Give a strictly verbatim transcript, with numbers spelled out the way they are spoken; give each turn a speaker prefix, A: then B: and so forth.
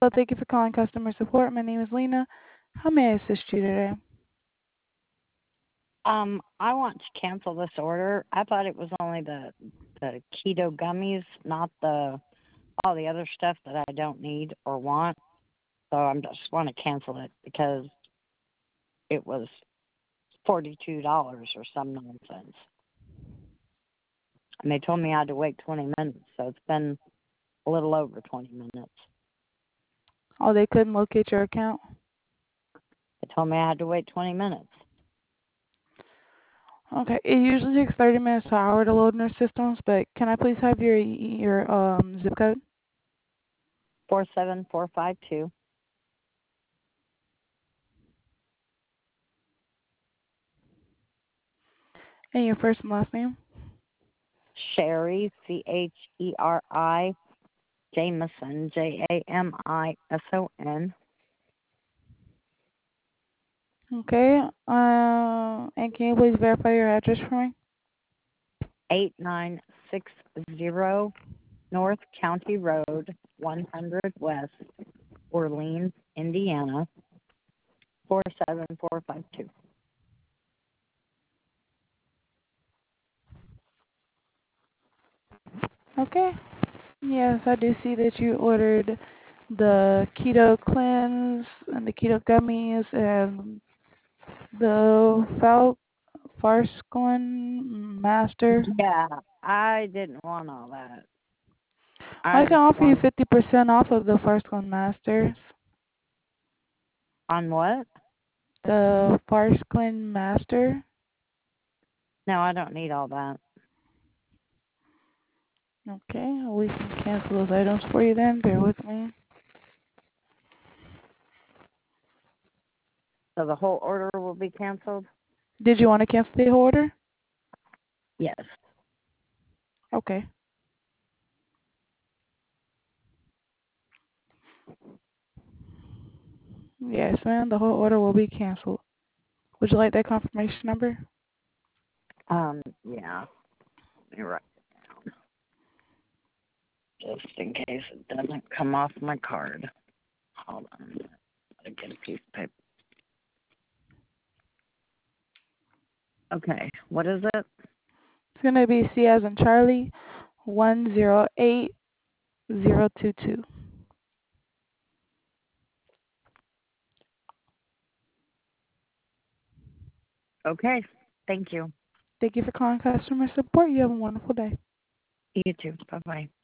A: Well, thank you for calling customer support. My name is Lena. How may I assist you today?
B: Um, I want to cancel this order. I thought it was only the the keto gummies, not the all the other stuff that I don't need or want. So I'm just want to cancel it because it was forty-two dollars or some nonsense. And they told me I had to wait twenty minutes, so it's been a little over twenty minutes.
A: Oh, they couldn't locate your account?
B: They told me I had to wait twenty minutes.
A: Okay, it usually takes thirty minutes to an hour to load in our systems, but can I please have your your um zip code?
B: four seven four five two.
A: And your first and last name?
B: Sherry, C H E R I, Jameson, J A M I S O N.
A: Okay, uh, and can you please verify your address for me?
B: eight nine six zero North County Road, one hundred West, Orleans, Indiana, four seven four five two.
A: Okay. Yes, I do see that you ordered the keto cleanse and the keto gummies and the Fal Farscon Master.
B: Yeah, I didn't want all that. I
A: I can
B: just
A: offer you
B: wanted
A: fifty percent off of the Farscon Masters.
B: on what?
A: The Farscon Master.
B: No, I don't need all that.
A: Okay, we can cancel those items for you then. Bear with me.
B: So the whole order will be canceled?
A: Did you want to cancel the order?
B: Yes.
A: Okay. Yes, ma'am. The whole order will be canceled. Would you like that confirmation number?
B: Um, yeah. Let me write it down. Just in case it doesn't come off my card. Hold on. Gotta get a piece of paper. Okay, what is it?
A: It's going to be C as in Charlie, one zero eight zero two two.
B: Okay, thank you.
A: Thank you for calling customer support. You have a wonderful day.
B: You too. Bye-bye.